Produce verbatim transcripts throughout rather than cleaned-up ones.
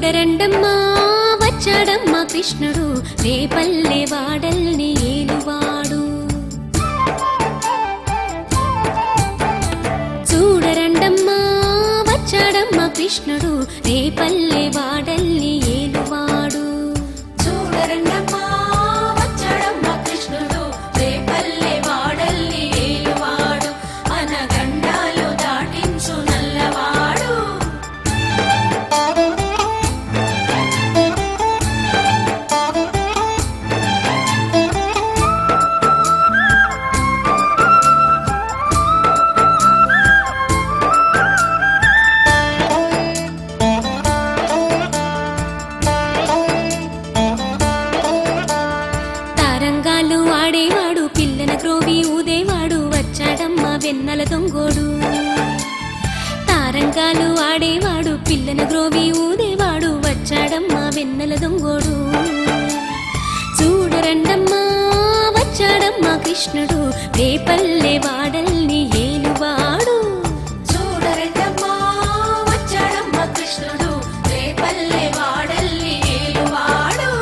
చూడరండమ్మా వచ్చాడమ్మా కృష్ణుడు రేపల్లె వాడల్ని ఏలువాడు. చూడరండమ్మా వచ్చాడమ్మా కృష్ణుడు రేపల్లె వాడల్ని ఏలువాడు. చూడరండమ్మా వచ్చాడమ్మా కృష్ణుడు రేపల్లె వాడల్ని ఏలువాడు. అనగండాలు దాటించు నల్లవాడు. తారంగాలు ఆడేవాడు పిల్లన క్రోవి ఊదేవాడు వచ్చాడమ్మా వెన్నెల దొంగోడు. తారంగాలు ఆడేవాడు పిల్లన గ్రోవి ఊదేవాడు వచ్చాడమ్మా వెన్నెల దొంగోడు. చూడరండమ్మా వచ్చాడమ్మా కృష్ణుడు రేపల్లె వాడల్ని ఏలువాడు. చూడరండమ్మా వచ్చాడమ్మా కృష్ణుడు రేపల్లె వాడల్ని ఏలువాడు.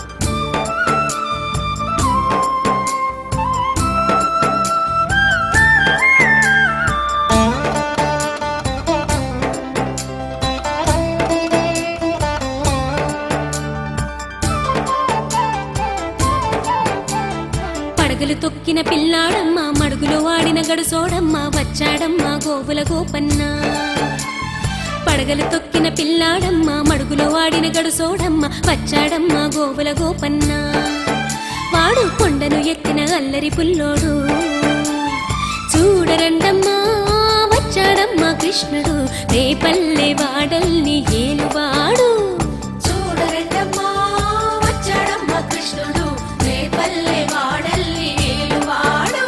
పడగలు తొక్కిన పిల్లాడమ్మ మడుగులో వాడిన గడుసోడమ్మ వచ్చాడమ్మ గోవుల గోపన్న. పడగలు తొక్కిన పిల్లాడమ్మ మడుగులో వాడిన గడుసోడమ్మ వచ్చాడమ్మ గోవుల గోపన్న. వాడు కొండను ఎత్తిన అల్లరి పుల్లోడు. చూడరండమ్మా వచ్చాడమ్మా కృష్ణుడు రేపల్లె వాడల్ని ఏలువాడు. చూడరండమ్మా వచ్చాడమ్మా కృష్ణుడు రేపల్లె వాడల్ని ఏలువాడు.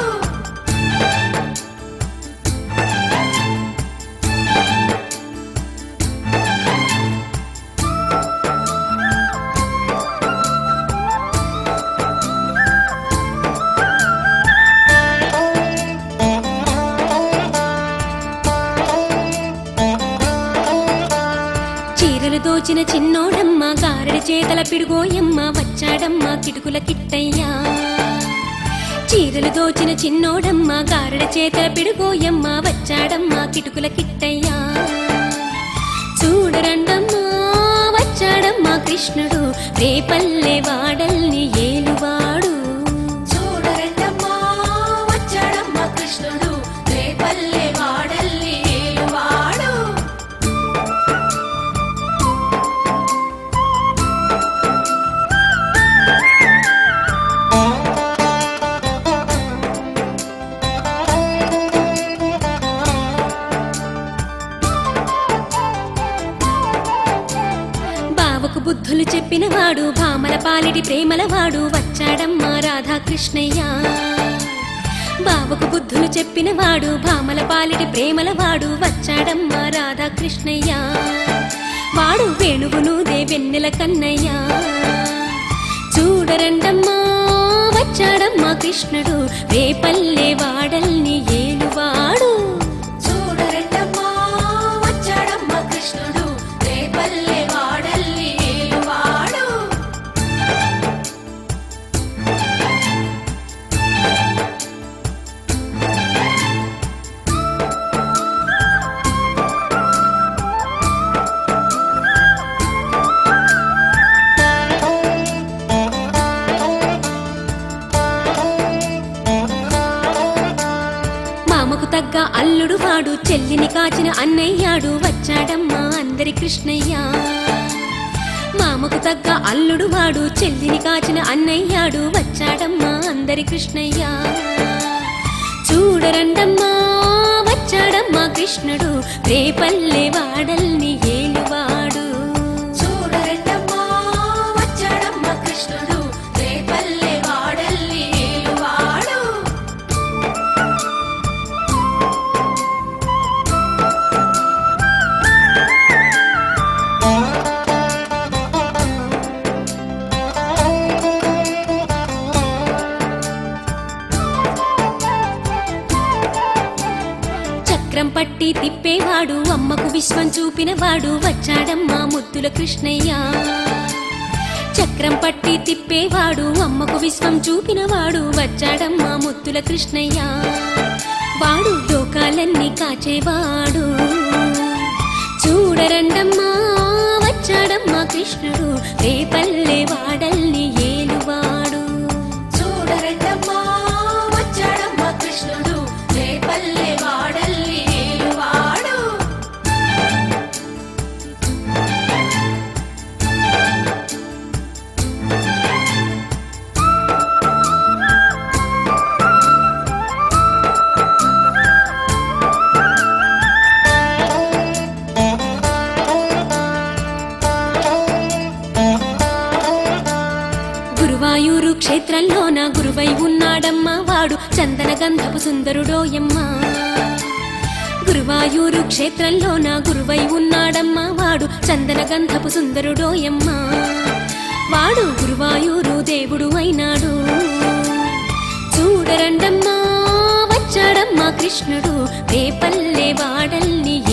చీరలు దోచిన చిన్నోడమ్మ గారడి చేతల పిడుగోయమ్మ వచ్చాడమ్మ కిటుకుల కిట్టయ్యా. చీరలు దోచిన చిన్నోడమ్మ గారడి చేతల పిడుగోయమ్మ వచ్చాడమ్మ కిటుకుల కిట్టయ్యా. చూడరండమ్మా వచ్చాడమ్మా కృష్ణుడు రేపల్లె వాడల్ని ఏలువాడు. చూడరండమ్మా వచ్చాడమ్మా కృష్ణుడు రేపల్లె వాడల్ని ఏలువాడు. బావకు బుద్ధులు చెప్పినవాడు భామల పాలిటి ప్రేమలవాడు వచ్చాడమ్మా రాధాకృష్ణయ్య. బావకు బుద్ధులు చెప్పినవాడు భామల పాలిటి ప్రేమలవాడు వచ్చాడమ్మా రాధాకృష్ణయ్య. వాడు వేణువునుదే వెన్నెల కన్నయ్య. చూడరండమ్మా వచ్చాడమ్మా కృష్ణుడు రేపల్లె వాడల్ని ఏలువాడు. చూడరండమ్మా వచ్చాడమ్మా కృష్ణుడు రేపల్లె వాడల్ని ఏలువాడు. మామకు తగ్గ అల్లుడు వాడు చెల్లిని కాచిన అన్నయ్యాడు వచ్చాడమ్మా అందరి కృష్ణయ్య. మామకు తగ్గ అల్లుడు వాడు చెల్లిని కాచిన అన్నయ్యాడు వచ్చాడమ్మా అందరి కృష్ణయ్య. చూడరండమ్మా వచ్చాడమ్మా కృష్ణుడు రేపల్లె వాడల్ని ఏలువాడు. చూడరండమ్మా వచ్చాడమ్మా కృష్ణుడు రేపల్లె వాడల్ని ఏలువాడు. చక్రం పట్టి తిప్పేవాడు అమ్మకు విశ్వం చూపినవాడు వచ్చాడమ్మా ముద్దుల కృష్ణయ్య. చక్రం పట్టి తిప్పేవాడు అమ్మకు విశ్వం చూపినవాడు వచ్చాడమ్మా ముద్దుల కృష్ణయ్య. వాడు లోకాలన్నీ కాచేవాడు చూడరండమ్మా వచ్చాడమ్మా కృష్ణుడు రేపల్లె వాడల్ని ఏలువాడు. చూడరండమ్మా వచ్చాడమ్మా కృష్ణుడు రేపల్లె వాడల్ని ఏలువాడు. గురువాయూరు క్షేత్రంలోన గురువై ఉన్నాడమ్మా వాడు చందన గంధపు సుందరుడోయమ్మా. గురువాయూరు క్షేత్రంలోన గురువై ఉన్నాడమ్మా వాడు చందన గంధపు సుందరుడోయమ్మా. వాడు గురువాయూరు దేవుడు అయినాడు చూడరండమ్మా వచ్చాడమ్మా కృష్ణుడు రేపల్లె వాడల్ని